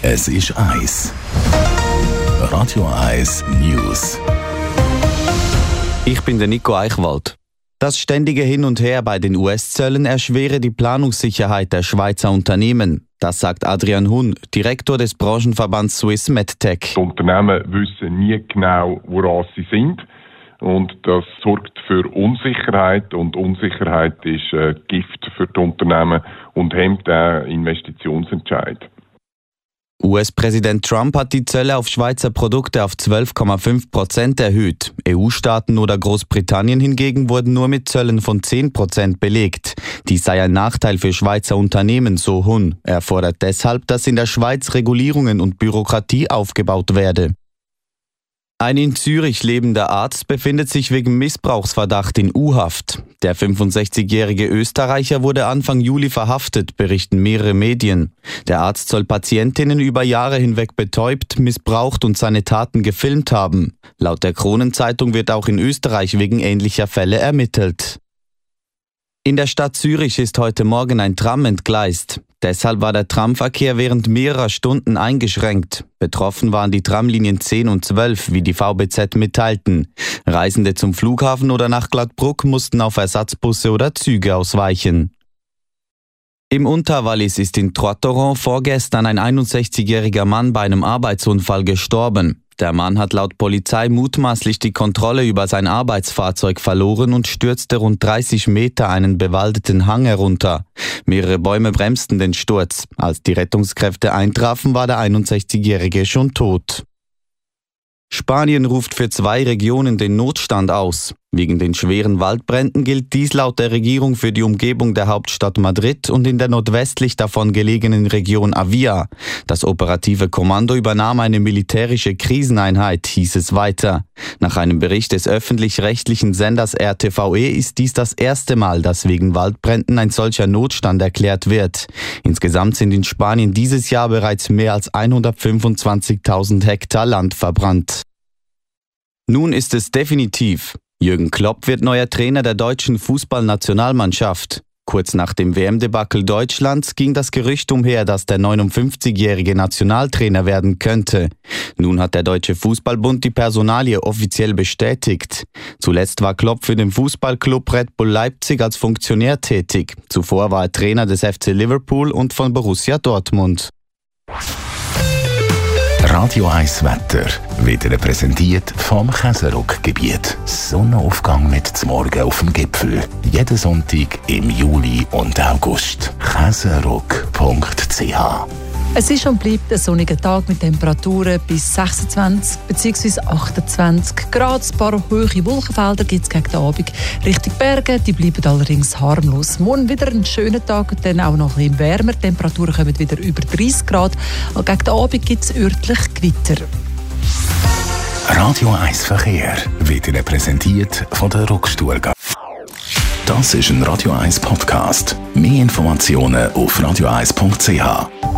Es ist Eis. Radio Eis News. Ich bin der Nico Eichwald. Das ständige Hin und Her bei den US-Zöllen erschwere die Planungssicherheit der Schweizer Unternehmen. Das sagt Adrian Hun, Direktor des Branchenverbands Swiss Medtech. Die Unternehmen wissen nie genau, woran sie sind. Und das sorgt für Unsicherheit. Und Unsicherheit ist Gift für die Unternehmen und hemmt den Investitionsentscheid. US-Präsident Trump hat die Zölle auf Schweizer Produkte auf 12,5% erhöht. EU-Staaten oder Großbritannien hingegen wurden nur mit Zöllen von 10% belegt. Dies sei ein Nachteil für Schweizer Unternehmen, so Hun. Er fordert deshalb, dass in der Schweiz Regulierungen und Bürokratie aufgebaut werde. Ein in Zürich lebender Arzt befindet sich wegen Missbrauchsverdacht in U-Haft. Der 65-jährige Österreicher wurde Anfang Juli verhaftet, berichten mehrere Medien. Der Arzt soll Patientinnen über Jahre hinweg betäubt, missbraucht und seine Taten gefilmt haben. Laut der Kronenzeitung wird auch in Österreich wegen ähnlicher Fälle ermittelt. In der Stadt Zürich ist heute Morgen ein Tram entgleist. Deshalb war der Tramverkehr während mehrerer Stunden eingeschränkt. Betroffen waren die Tramlinien 10 und 12, wie die VBZ mitteilten. Reisende zum Flughafen oder nach Glattbruck mussten auf Ersatzbusse oder Züge ausweichen. Im Unterwallis ist in Troitteron vorgestern ein 61-jähriger Mann bei einem Arbeitsunfall gestorben. Der Mann hat laut Polizei mutmaßlich die Kontrolle über sein Arbeitsfahrzeug verloren und stürzte rund 30 Meter einen bewaldeten Hang herunter. Mehrere Bäume bremsten den Sturz. Als die Rettungskräfte eintrafen, war der 61-Jährige schon tot. Spanien ruft für 2 Regionen den Notstand aus. Wegen den schweren Waldbränden gilt dies laut der Regierung für die Umgebung der Hauptstadt Madrid und in der nordwestlich davon gelegenen Region Avia. Das operative Kommando übernahm eine militärische Kriseneinheit, hieß es weiter. Nach einem Bericht des öffentlich-rechtlichen Senders RTVE ist dies das erste Mal, dass wegen Waldbränden ein solcher Notstand erklärt wird. Insgesamt sind in Spanien dieses Jahr bereits mehr als 125.000 Hektar Land verbrannt. Nun ist es definitiv. Jürgen Klopp wird neuer Trainer der deutschen Fußballnationalmannschaft. Kurz nach dem WM-Debakel Deutschlands ging das Gerücht umher, dass der 59-jährige Nationaltrainer werden könnte. Nun hat der Deutsche Fußballbund die Personalie offiziell bestätigt. Zuletzt war Klopp für den Fußballclub Red Bull Leipzig als Funktionär tätig. Zuvor war er Trainer des FC Liverpool und von Borussia Dortmund. Radio Eis Wetter wird Ihnen präsentiert vom Käseruck-Gebiet. Sonnenaufgang mit zum Morgen auf dem Gipfel. Jeden Sonntag im Juli und August. Käseruck.ch. Es ist und bleibt ein sonniger Tag mit Temperaturen bis 26 bzw. 28 Grad. Ein paar hohe Wolkenfelder gibt es gegen den Abend Richtung Berge. Die bleiben allerdings harmlos. Morgen wieder ein schöner Tag und dann auch noch ein bisschen wärmer. Die Temperaturen kommen wieder über 30 Grad. Und gegen den Abend gibt es örtlich Gewitter. Radio Eis Verkehr wird Ihnen präsentiert von der Ruckstuhlgarde. Das ist ein Radio Eis Podcast. Mehr Informationen auf radioeis.ch.